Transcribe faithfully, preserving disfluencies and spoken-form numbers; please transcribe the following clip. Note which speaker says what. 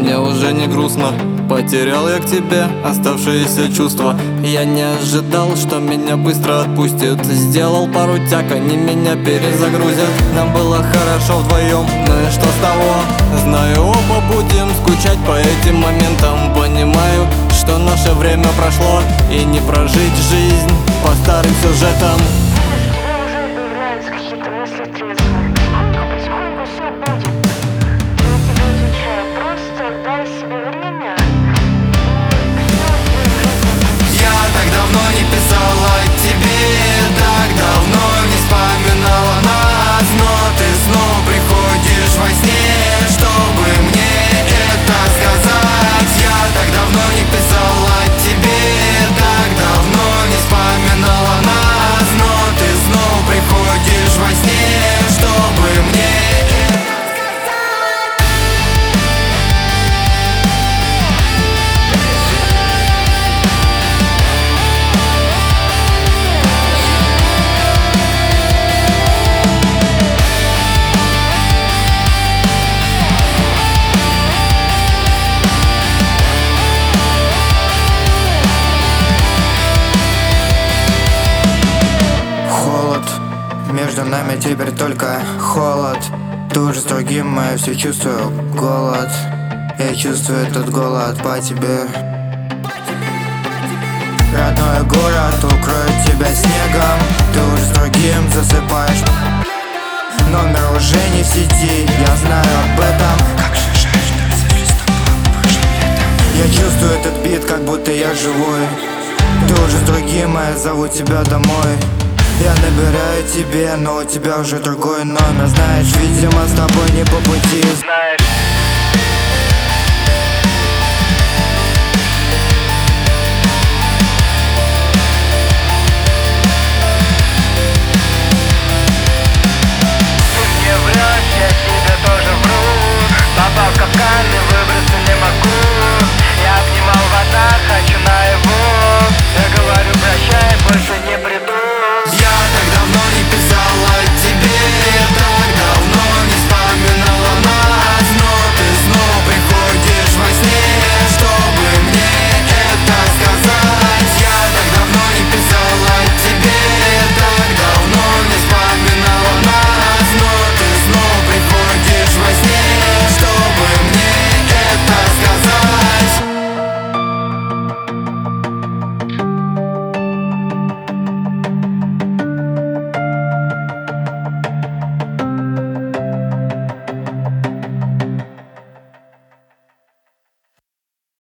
Speaker 1: мне уже не грустно. Потерял я к тебе оставшиеся чувства. Я не ожидал, что меня быстро отпустят. Сделал пару тяг, они меня перезагрузят. Нам было хорошо вдвоем, ну и что с того? Знаю, оба будем скучать по этим моментам. Понимаю, что наше время прошло, и не прожить жизнь по старым сюжетам.
Speaker 2: Между нами теперь только холод. Ты уже с другим, я все чувствую голод. Я чувствую этот голод по тебе. Родной город укроет тебя снегом. Ты уже с другим засыпаешь. Номер уже не в сети, я знаю об этом. Как же жаль, что разошлись с тобой прошлым летом. Я чувствую этот бит, как будто я живой. Ты уже с другим, а я зову тебя домой. Я набираю тебе, но у тебя уже другой номер. Знаешь, видимо, с тобой не по пути. Знаешь